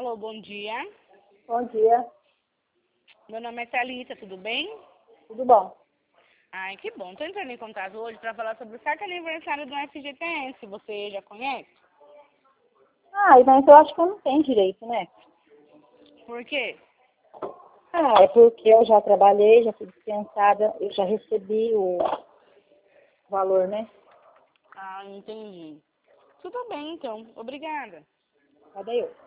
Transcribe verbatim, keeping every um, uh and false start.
Alô, bom dia. Bom dia, Meu nome é Thalita, tudo bem? tudo bom? Ai, que bom. Tô entrando em contato hoje para falar sobre o quarto aniversário do F G T S. Você já conhece? Ah, mas eu acho que eu não tenho direito, né? Por quê? Ah, é porque eu já trabalhei, já fui dispensada, eu já recebi o valor, né? Ah, entendi. Tudo bem, então. Obrigada. Cadê eu?